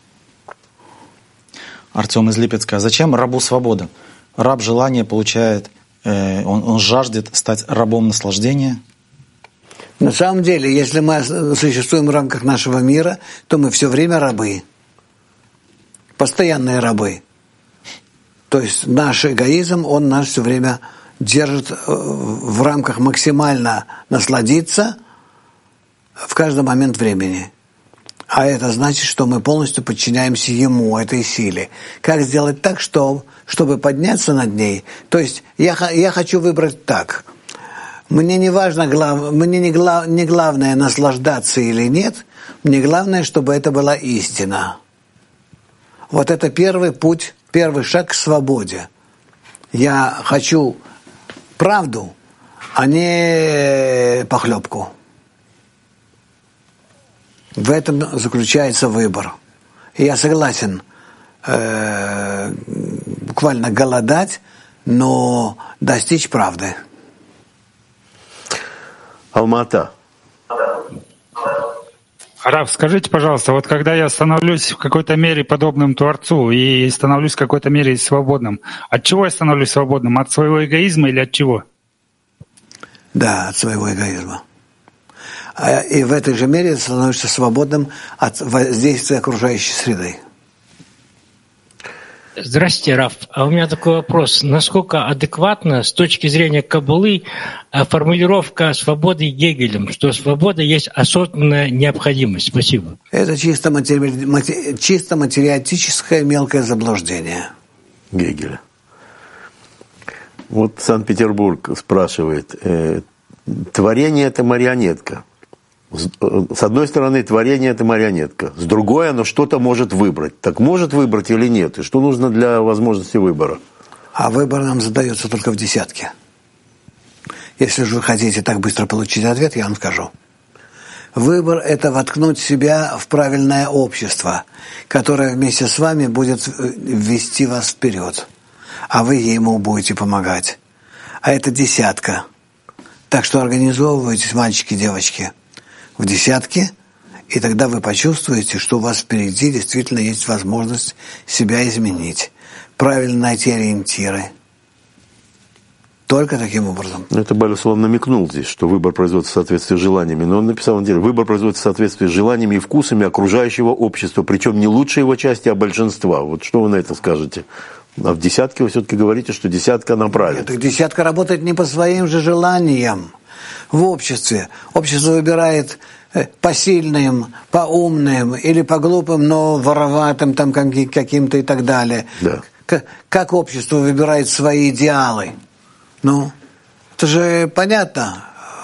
Артем из Липецка. Зачем рабу свобода? Раб желания получает, он жаждет стать рабом наслаждения. На самом деле, если мы существуем в рамках нашего мира, то мы все время рабы. Постоянные рабы. То есть наш эгоизм, он нас все время держит в рамках максимально насладиться в каждый момент времени. А это значит, что мы полностью подчиняемся ему, этой силе. Как сделать так, чтобы подняться над ней? То есть я хочу выбрать так. Мне не важно, не главное наслаждаться или нет, мне главное, чтобы это была истина. Вот это первый путь, первый шаг к свободе. Я хочу правду, а не похлебку. В этом заключается выбор. И я согласен буквально голодать, но достичь правды. Алма-Ата. Раф, скажите, пожалуйста, вот когда я становлюсь в какой-то мере подобным Творцу и становлюсь в какой-то мере свободным, от чего я становлюсь свободным? От своего эгоизма или от чего? Да, от своего эгоизма. И в этой же мере становишься свободным от воздействия окружающей среды. Здравствуйте, Раф. А у меня такой вопрос. Насколько адекватна с точки зрения Каббалы формулировка свободы Гегелем, что свобода есть осознанная необходимость? Спасибо. Это чисто материалистическое мелкое заблуждение. Гегеля. Вот Санкт-Петербург спрашивает, творение – это марионетка. С одной стороны, творение – это марионетка. С другой, оно что-то может выбрать. Так может выбрать или нет? И что нужно для возможности выбора? А выбор нам задается только в десятке. Если же вы хотите так быстро получить ответ, я вам скажу. Выбор – это воткнуть себя в правильное общество, которое вместе с вами будет вести вас вперед. А вы ему будете помогать. А это десятка. Так что организовывайтесь, мальчики, девочки, в десятке, и тогда вы почувствуете, что у вас впереди действительно есть возможность себя изменить, правильно найти ориентиры. Только таким образом. Это Балюс вам намекнул здесь, что выбор производится в соответствии с желаниями. Но он написал, на деле, выбор производится в соответствии с желаниями и вкусами окружающего общества, причем не лучшей его части, а большинства. Вот что вы на это скажете? А в десятке вы все-таки говорите, что десятка направит. Нет, десятка работает не по своим же желаниям. В обществе. Общество выбирает по сильным, по умным или по глупым, но вороватым там каким-то и так далее. Да. Как общество выбирает свои идеалы? Ну, это же понятно,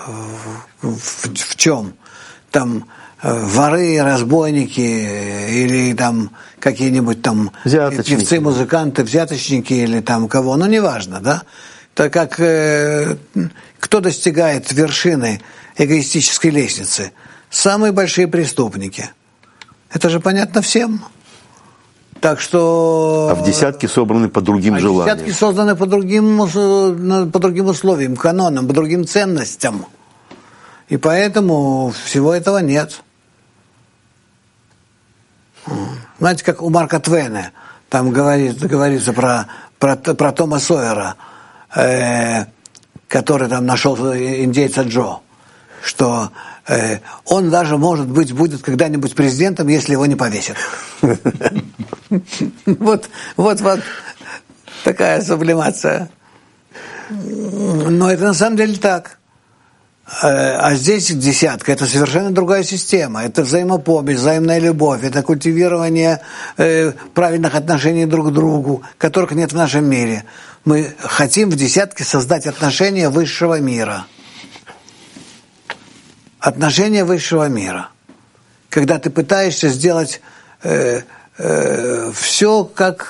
в чем. Там воры, разбойники или там какие-нибудь там певцы, музыканты, взяточники или там кого, ну, неважно, да? Так как кто достигает вершины эгоистической лестницы? Самые большие преступники. Это же понятно всем. Так что... А в десятке собраны по другим желаниям. Десятки созданы по другим условиям, канонам, по другим ценностям. И поэтому всего этого нет. Знаете, как у Марка Твена, там говорится про Тома Сойера, который там нашел индейца Джо, что он даже, может быть, будет когда-нибудь президентом, если его не повесят. Вот такая сублимация. Но это на самом деле так. А здесь десятка – это совершенно другая система. Это взаимопомощь, взаимная любовь, это культивирование правильных отношений друг к другу, которых нет в нашем мире. Мы хотим в десятке создать отношения высшего мира. Отношения высшего мира. Когда ты пытаешься сделать все как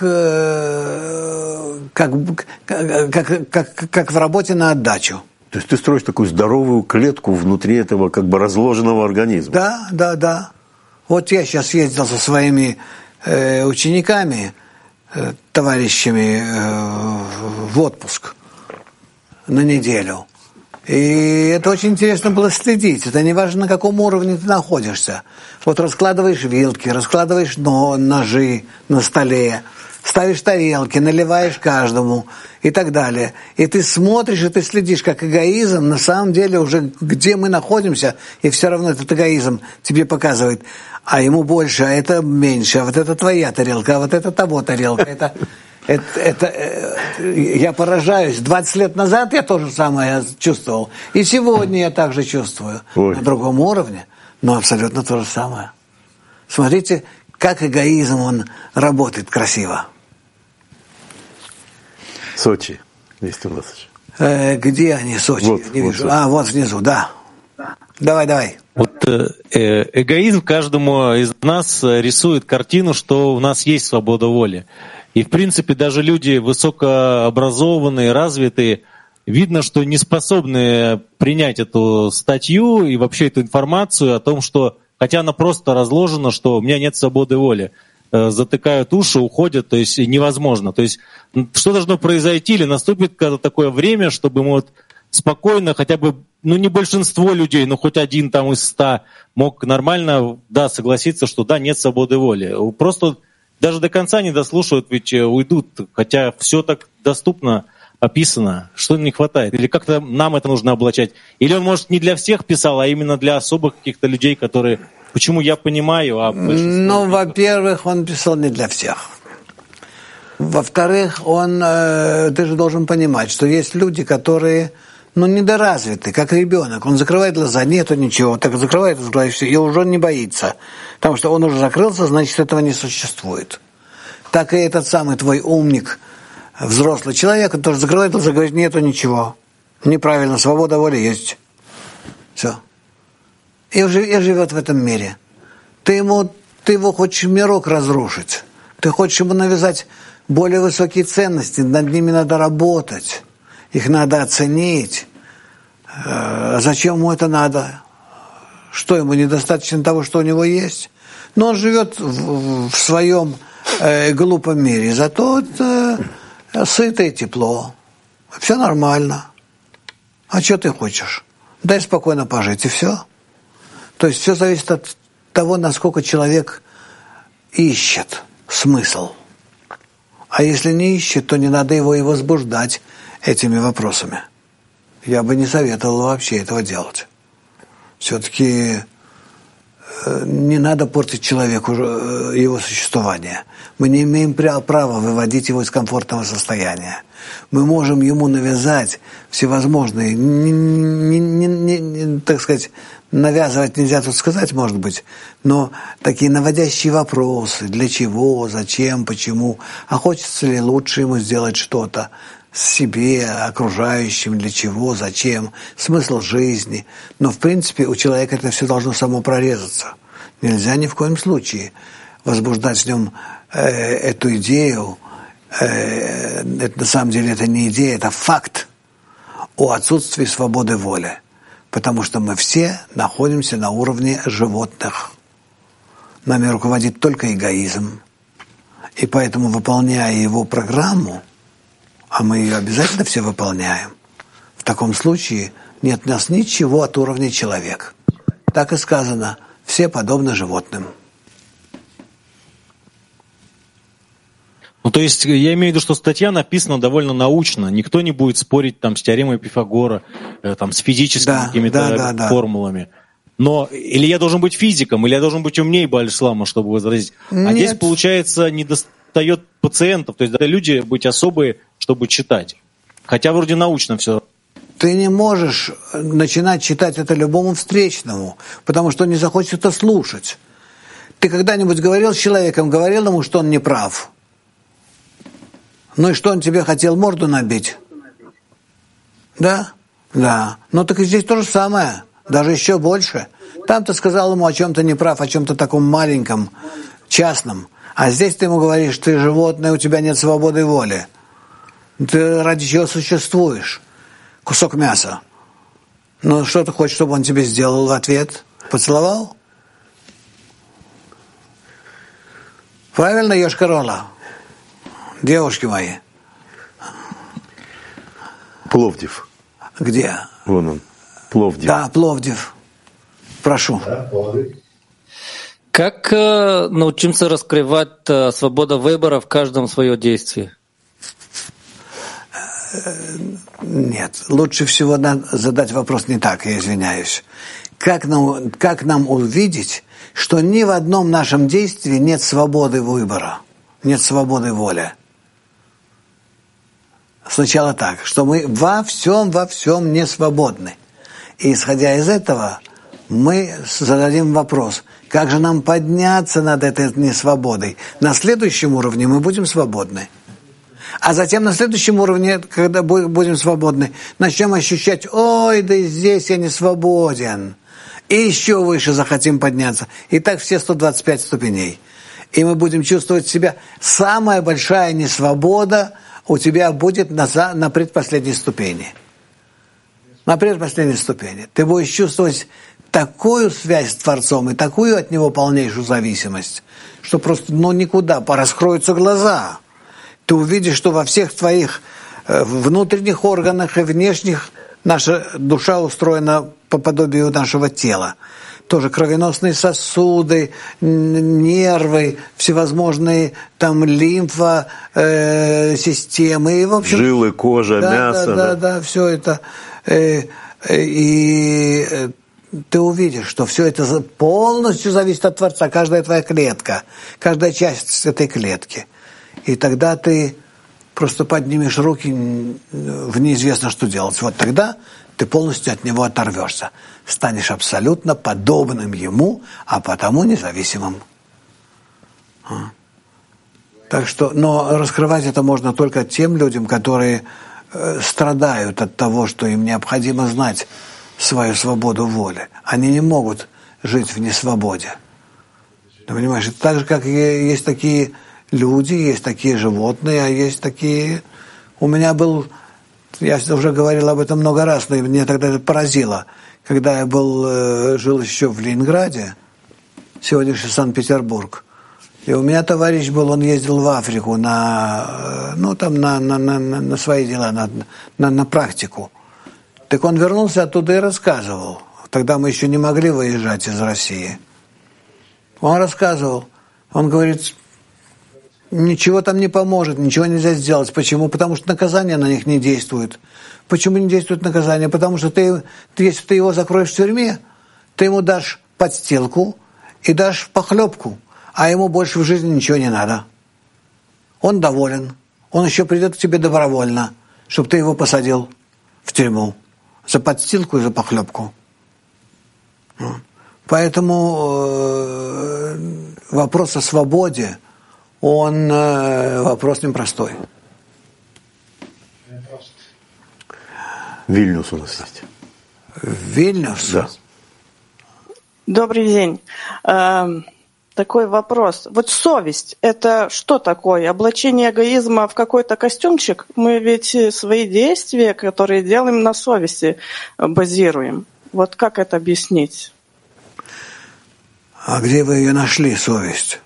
в работе на отдачу. То есть ты строишь такую здоровую клетку внутри этого как бы разложенного организма. Да. Вот я сейчас ездил со своими учениками, товарищами в отпуск на неделю. И это очень интересно было следить. Это не важно, на каком уровне ты находишься. Вот раскладываешь вилки, раскладываешь ножи на столе, ставишь тарелки, наливаешь каждому и так далее. И ты смотришь, и ты следишь, как эгоизм на самом деле уже где мы находимся, и все равно этот эгоизм тебе показывает, а ему больше, а это меньше, а вот это твоя тарелка, а вот это того тарелка. Я поражаюсь. 20 лет назад я то же самое чувствовал. И сегодня я также чувствую. На другом уровне, но абсолютно то же самое. Смотрите, как эгоизм, он работает красиво. Сочи, Виктор Владимирович. Где они, Сочи? Вот, не вижу. Сочи. Вот внизу, да. Давай. Вот эгоизм каждому из нас рисует картину, что у нас есть свобода воли. И, в принципе, даже люди высокообразованные, развитые, видно, что не способны принять эту статью и вообще эту информацию о том, что, хотя она просто разложена, что у меня нет свободы воли. Затыкают уши, уходят, то есть невозможно. То есть что должно произойти, или наступит такое время, чтобы мы вот спокойно, хотя бы, не большинство людей, но хоть один там из 100 мог нормально, согласиться, что нет свободы воли. Просто даже до конца не дослушают, ведь уйдут, хотя все так доступно описано. Что не хватает? Или как-то нам это нужно облачать? Или он, может, не для всех писал, а именно для особых каких-то людей, которые... Почему я понимаю, а большинство... во-первых, он писал не для всех. Во-вторых, ты же должен понимать, что есть люди, которые, недоразвиты, как ребенок. Он закрывает глаза, нету ничего, так закрывает глаза, и все, и уже он не боится. Потому что он уже закрылся, значит, этого не существует. Так и этот самый твой умник, взрослый человек, он тоже закрывает глаза, говорит, нету ничего. Неправильно, свобода воли есть. Все. и живет в этом мире. Ты его хочешь мирок разрушить. Ты хочешь ему навязать более высокие ценности, над ними надо работать, их надо оценить. Зачем ему это надо? Что, ему недостаточно того, что у него есть? Но он живет в своем глупом мире, зато сыто и тепло. Все нормально. А что ты хочешь? Дай спокойно пожить, и все. То есть все зависит от того, насколько человек ищет смысл. А если не ищет, то не надо его и возбуждать этими вопросами. Я бы не советовал вообще этого делать. Все-таки не надо портить человеку его существование. Мы не имеем права выводить его из комфортного состояния. Мы можем ему навязать всевозможные, так сказать, навязывать нельзя тут сказать, может быть, но такие наводящие вопросы: для чего, зачем, почему, а хочется ли лучше ему сделать что-то себе, окружающим, для чего, зачем, смысл жизни. Но, в принципе, у человека это все должно само прорезаться. Нельзя ни в коем случае возбуждать в нем эту идею. Это, на самом деле это не идея, это факт о отсутствии свободы воли. Потому что мы все находимся на уровне животных. Нами руководит только эгоизм. И поэтому, выполняя его программу, а мы ее обязательно все выполняем, в таком случае нет у нас ничего от уровня человека. Так и сказано: все подобны животным. Ну, то есть, я имею в виду, что статья написана довольно научно. Никто не будет спорить там с теоремой Пифагора, там, с физическими какими-то формулами. Но или я должен быть физиком, или я должен быть умнее Бааль-Шлама, чтобы возразить. А здесь, получается, не достает пациентов. То есть, да, люди быть особые, чтобы читать. Хотя вроде научно все. Ты не можешь начинать читать это любому встречному, потому что он не захочет это слушать. Ты когда-нибудь говорил с человеком, говорил ему, что он не прав? Ну и что, он тебе хотел морду набить? Да? Да. Ну так и здесь то же самое, даже еще больше. Там ты сказал ему о чем-то неправ, о чем-то таком маленьком, частном. А здесь ты ему говоришь: ты животное, у тебя нет свободы воли. Ты ради чего существуешь? Кусок мяса. Ну что ты хочешь, чтобы он тебе сделал в ответ? Поцеловал? Правильно, Йошкар-Ола? Девушки мои. Пловдив. Где? Вон он. Пловдив. Да, Пловдив. Прошу. Как научиться раскрывать свободу выбора в каждом свое действие? Нет, лучше всего надо задать вопрос не так, я извиняюсь. Как нам увидеть, что ни в одном нашем действии нет свободы выбора, нет свободы воли? Сначала так, что мы во всем не свободны. И исходя из этого, мы зададим вопрос: как же нам подняться над этой несвободой? На следующем уровне мы будем свободны. А затем на следующем уровне, когда будем свободны, начнем ощущать: ой, да и здесь я не свободен. И еще выше захотим подняться. И так все 125 ступеней. И мы будем чувствовать себя, самая большая несвобода у тебя будет на предпоследней ступени. На предпоследней ступени. Ты будешь чувствовать такую связь с Творцом и такую от Него полнейшую зависимость, что просто никуда, раскроются глаза. Ты увидишь, что во всех твоих внутренних органах и внешних наша душа устроена по подобию нашего тела. Тоже кровеносные сосуды, нервы, всевозможные там лимфа, системы, и, в общем, жилы, кожа, мясо. Да, все это. И ты увидишь, что все это полностью зависит от Творца, каждая твоя клетка, каждая часть этой клетки. И тогда ты просто поднимешь руки в неизвестно что делать. Вот тогда ты полностью от него оторвешься. Станешь абсолютно подобным ему, а потому независимым. Так что, но раскрывать это можно только тем людям, которые страдают от того, что им необходимо знать свою свободу воли. Они не могут жить в несвободе. Ты понимаешь, это так же, как есть такие люди, есть такие животные, а есть такие... У меня был... Я уже говорил об этом много раз, но меня тогда это поразило. Когда я жил еще в Ленинграде, сегодняшний Санкт-Петербург, и у меня товарищ был, он ездил в Африку на свои дела, на практику. Так он вернулся оттуда и рассказывал. Тогда мы еще не могли выезжать из России. Он рассказывал. Он говорит, ничего там не поможет, ничего нельзя сделать. Почему? Потому что наказание на них не действует. Почему не действует наказание? Потому что если ты его закроешь в тюрьме, ты ему дашь подстилку и дашь похлебку, а ему больше в жизни ничего не надо. Он доволен. Он еще придет к тебе добровольно, чтобы ты его посадил в тюрьму за подстилку и за похлебку. Поэтому вопрос о свободе, он вопрос непростой. Вильнюс у нас есть. Вильнюс? Да. Добрый день. Такой вопрос. Вот совесть – это что такое? Облачение эгоизма в какой-то костюмчик? Мы ведь свои действия, которые делаем, на совести базируем. Вот как это объяснить? А где вы ее нашли, совесть?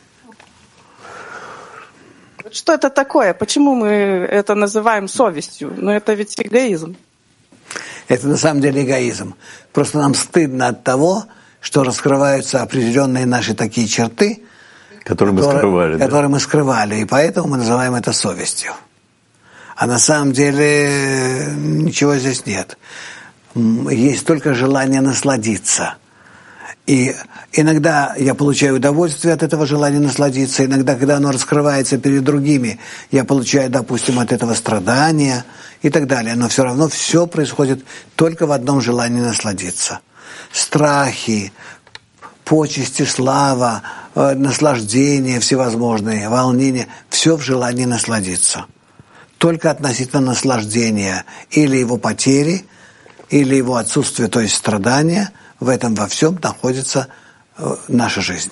Что это такое? Почему мы это называем совестью? Но это ведь эгоизм. Это на самом деле эгоизм. Просто нам стыдно от того, что раскрываются определенные наши такие черты, которые мы скрывали, и поэтому мы называем это совестью. А на самом деле ничего здесь нет. Есть только желание насладиться. И иногда я получаю удовольствие от этого желания насладиться, иногда, когда оно раскрывается перед другими, я получаю, допустим, от этого страдания и так далее. Но все равно все происходит только в одном желании насладиться. Страхи, почести, слава, наслаждения всевозможные, волнения – все в желании насладиться. Только относительно наслаждения или его потери, или его отсутствия, то есть страдания – в этом во всем находится наша жизнь.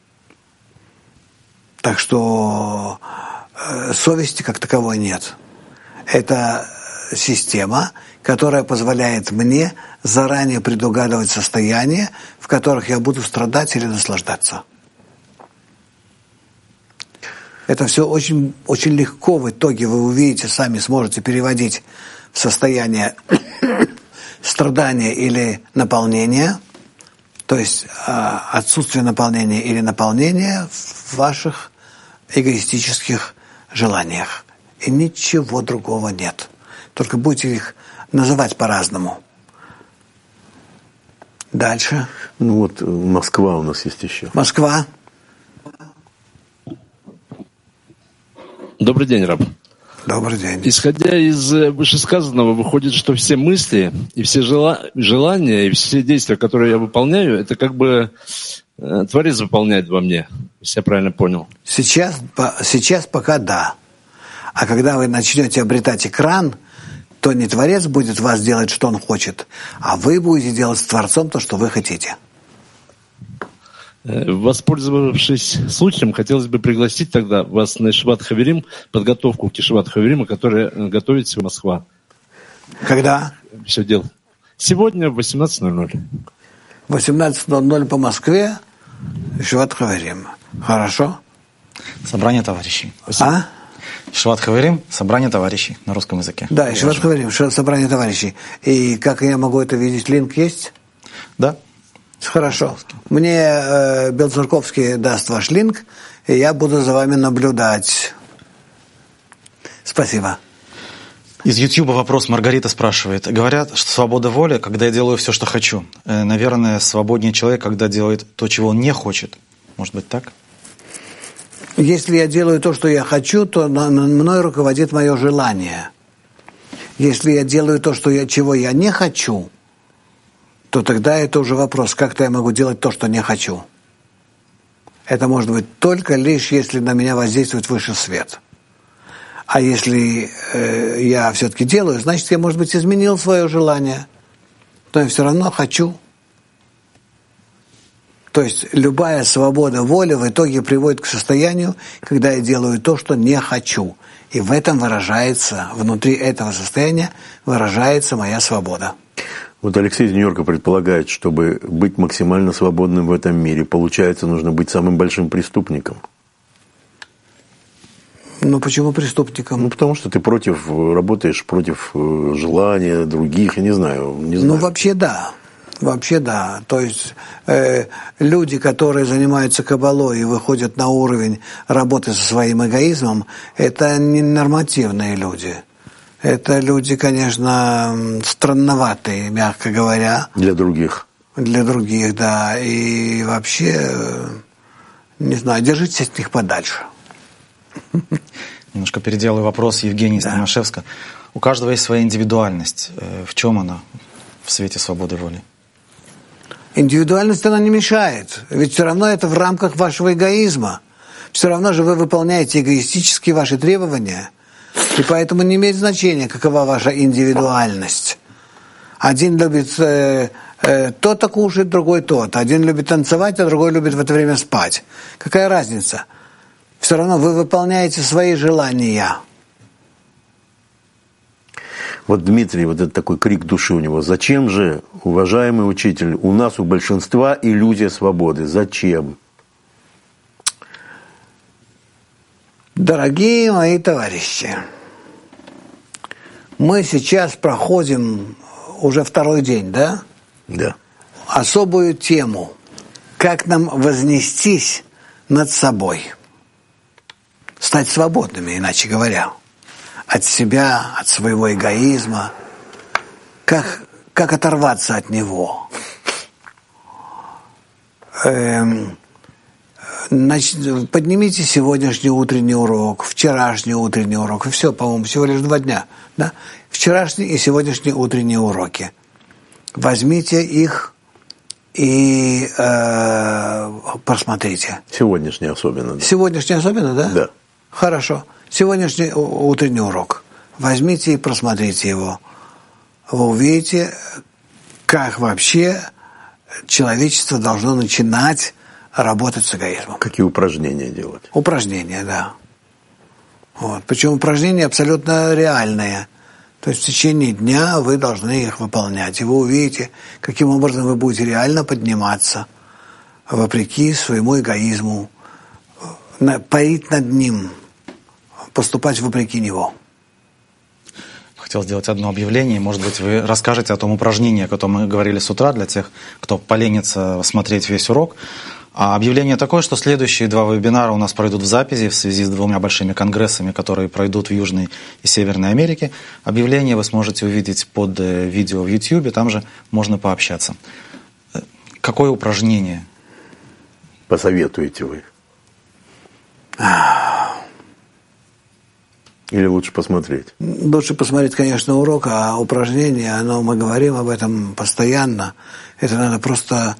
Так что совести как таковой нет. Это система, которая позволяет мне заранее предугадывать состояния, в которых я буду страдать или наслаждаться. Это все очень, очень легко в итоге вы увидите, сами сможете переводить в состояние страдания или наполнения, то есть отсутствие наполнения или наполнения в ваших эгоистических желаниях. И ничего другого нет. Только будете их называть по-разному. Дальше. Ну вот Москва у нас есть еще. Москва. Добрый день, Раб. Добрый день. Исходя из вышесказанного, выходит, что все мысли и все желания и все действия, которые я выполняю, это как бы Творец выполняет во мне, если я правильно понял. Сейчас пока да. А когда вы начнете обретать экран, то не Творец будет вас делать, что он хочет, а вы будете делать с Творцом то, что вы хотите. Воспользовавшись случаем, хотелось бы пригласить тогда вас на Ешиват Хаверим, подготовку к Ешиват Хаверима, которая готовится в Москва. Когда? Все дело. Сегодня в 18:00. 18:00 по Москве, Ешиват Хаверим. Хорошо? Собрание товарищей. А? Ешиват Хаверим, собрание товарищей на русском языке. Да, Ешиват Хаверим, собрание товарищей. И как я могу это видеть? Линк есть? Да. Хорошо. Мне Белцерковский даст ваш линк, и я буду за вами наблюдать. Спасибо. Из YouTube вопрос Маргарита спрашивает. Говорят, что свобода воли, когда я делаю все, что хочу. Наверное, свободнее человек, когда делает то, чего он не хочет. Может быть, так? Если я делаю то, что я хочу, то мной руководит мое желание. Если я делаю то, чего я не хочу, то тогда это уже вопрос, как-то я могу делать то, что не хочу. Это может быть только лишь, если на меня воздействует высший свет. А если я все-таки делаю, значит, я, может быть, изменил свое желание, но я все равно хочу. То есть любая свобода воли в итоге приводит к состоянию, когда я делаю то, что не хочу. И в этом выражается, внутри этого состояния выражается моя свобода. Вот Алексей из Нью-Йорка предполагает, чтобы быть максимально свободным в этом мире, получается, нужно быть самым большим преступником. Ну, почему преступником? Ну, потому что ты работаешь против желания других, я не знаю. Ну, вообще да. Вообще да. То есть люди, которые занимаются каббалой и выходят на уровень работы со своим эгоизмом, это не нормативные люди. Это люди, конечно, странноватые, мягко говоря. Для других. Для других, да. И вообще, не знаю, держитесь от них подальше. Немножко переделаю вопрос Евгения из Тимошевска. У каждого есть своя индивидуальность. В чем она в свете свободы воли? Индивидуальность, она не мешает. Ведь все равно это в рамках вашего эгоизма. Все равно же вы выполняете эгоистические ваши требования. И поэтому не имеет значения, какова ваша индивидуальность. Один любит то-то кушать, другой то-то. Один любит танцевать, а другой любит в это время спать. Какая разница? Все равно вы выполняете свои желания. Вот Дмитрий, вот это такой крик души у него. Зачем же, уважаемый учитель, у нас у большинства иллюзия свободы? Зачем? Дорогие мои товарищи, мы сейчас проходим уже второй день, да? Да. Особую тему. Как нам вознестись над собой. Стать свободными, иначе говоря. От себя, от своего эгоизма. Как оторваться от него? Поднимите сегодняшний утренний урок, вчерашний утренний урок. И все, по-моему, всего лишь 2 дня. Да? Вчерашний и сегодняшний утренние уроки. Возьмите их и просмотрите. Сегодняшний особенно. Да. Сегодняшний особенно, да? Да. Хорошо. Сегодняшний утренний урок. Возьмите и просмотрите его. Вы увидите, как вообще человечество должно начинать работать с эгоизмом. Какие упражнения делать? Упражнения, да. Вот. Причем упражнения абсолютно реальные. То есть в течение дня вы должны их выполнять. И вы увидите, каким образом вы будете реально подниматься вопреки своему эгоизму, парить над ним, поступать вопреки него. Хотел сделать одно объявление. Может быть, вы расскажете о том упражнении, о котором мы говорили с утра, для тех, кто поленится смотреть весь урок. А объявление такое, что следующие 2 вебинара у нас пройдут в записи в связи с 2 большими конгрессами, которые пройдут в Южной и Северной Америке. Объявление вы сможете увидеть под видео в YouTube, там же можно пообщаться. Какое упражнение посоветуете вы? Или лучше посмотреть? Лучше посмотреть, конечно, урок, а упражнение, мы говорим об этом постоянно. Это надо просто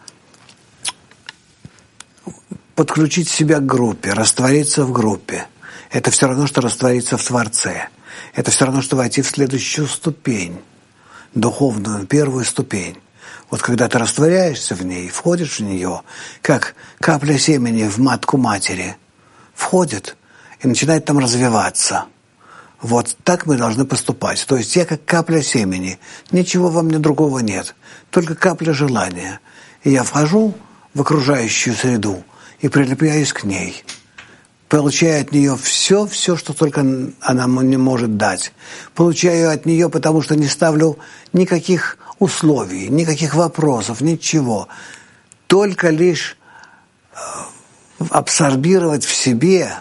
подключить себя к группе, раствориться в группе. Это все равно, что раствориться в Творце. Это все равно, что войти в следующую ступень, духовную, первую ступень. Вот когда ты растворяешься в ней, входишь в нее, как капля семени в матку матери, входит и начинает там развиваться. Вот так мы должны поступать. То есть я как капля семени, ничего во мне другого нет, только капля желания. И я вхожу в окружающую среду и прилепляюсь к ней, получаю от нее все, что только она мне может дать. Получаю от нее, потому что не ставлю никаких условий, никаких вопросов, ничего. Только лишь абсорбировать в себе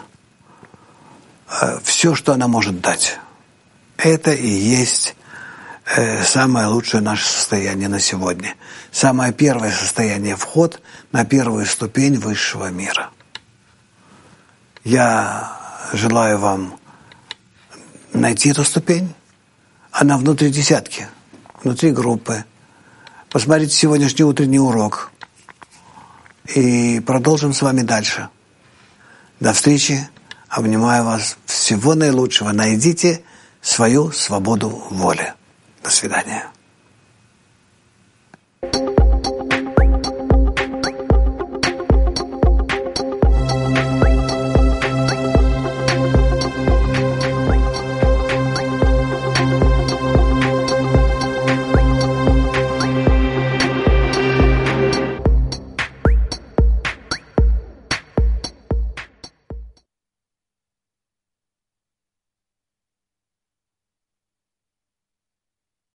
все, что она может дать. Это и есть самое лучшее наше состояние на сегодня. Самое первое состояние — вход на первую ступень высшего мира. Я желаю вам найти эту ступень. Она внутри десятки, внутри группы. Посмотрите сегодняшний утренний урок. И продолжим с вами дальше. До встречи. Обнимаю вас. Всего наилучшего. Найдите свою свободу воли. До свидания.